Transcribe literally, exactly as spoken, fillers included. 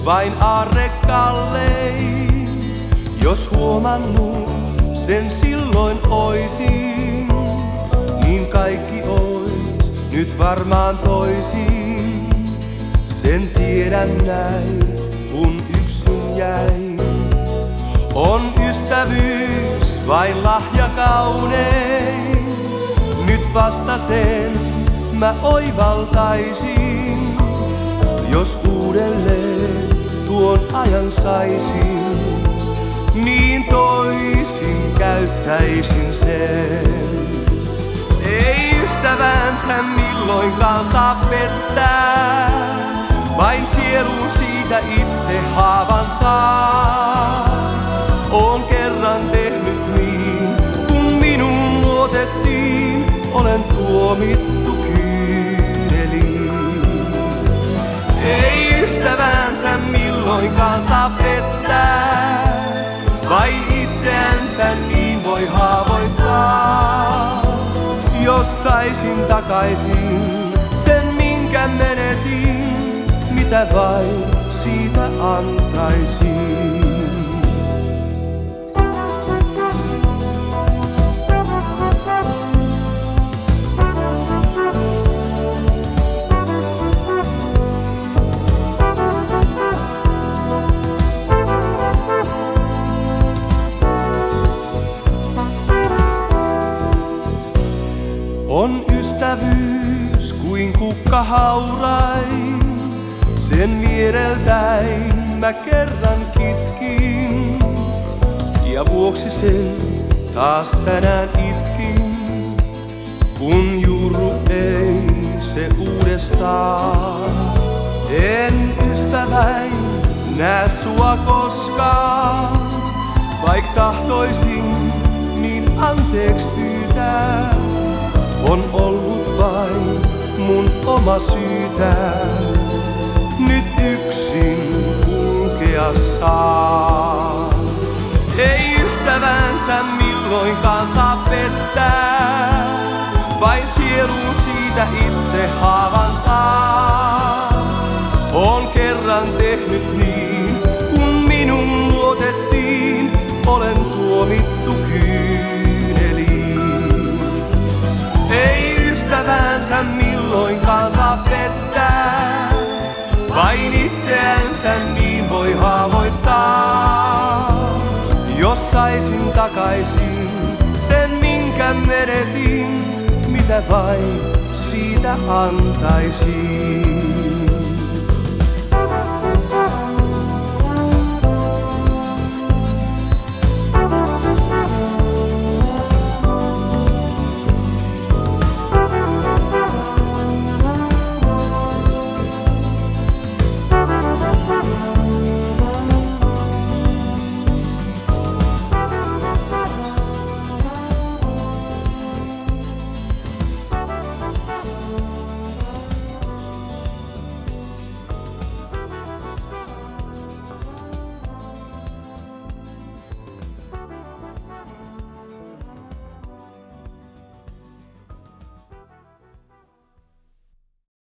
vain aarre kallein. Jos huomannut sen silloin oisin, niin kaikki ois nyt varmaan toisin. Sen tiedän näin, kun yksin jäin. On ystävyys vain lahja kaunein. Nyt vasta sen mä oivaltaisin, jos uudelleen tuon ajan saisin, niin toisin käyttäisin sen. Ei ystävänsä milloinkaan saa pettää, vain sielun siitä itse haavan saa. Oon kerran tehnyt niin, kun minun luotettiin, olen tuomittu kyyneliin. Ei ystävänsä milloinkaan saa pettää, vain itseänsä niin voi haavoittaa. Jos saisin takaisin sen minkä menetin, mitä vain siitä antaisin. On ystävyys kuin kukka haurain, sen viereltäin mä kerran kitkin, ja vuoksi sen taas tänään itkin, kun juuru ei se uudestaan. En ystäväin näe sua koskaan, vaik tahtoisin niin anteeksi pyytää. On ollut vain mun oma syytä, nyt yksin kulkea saan. Ei ystävänsä milloinkaan saa pettää, vain sielun siitä itse haavan saa. Oon kerran tehnyt niin, kun minun luotettiin, olen tuomittu kyyneliin. Ei ystävänsä milloinkaan saa pettää, vain itseänsä niin voi haavoittaa. Jos saisin takaisin sen minkä menetin, mitä vain siitä antaisin.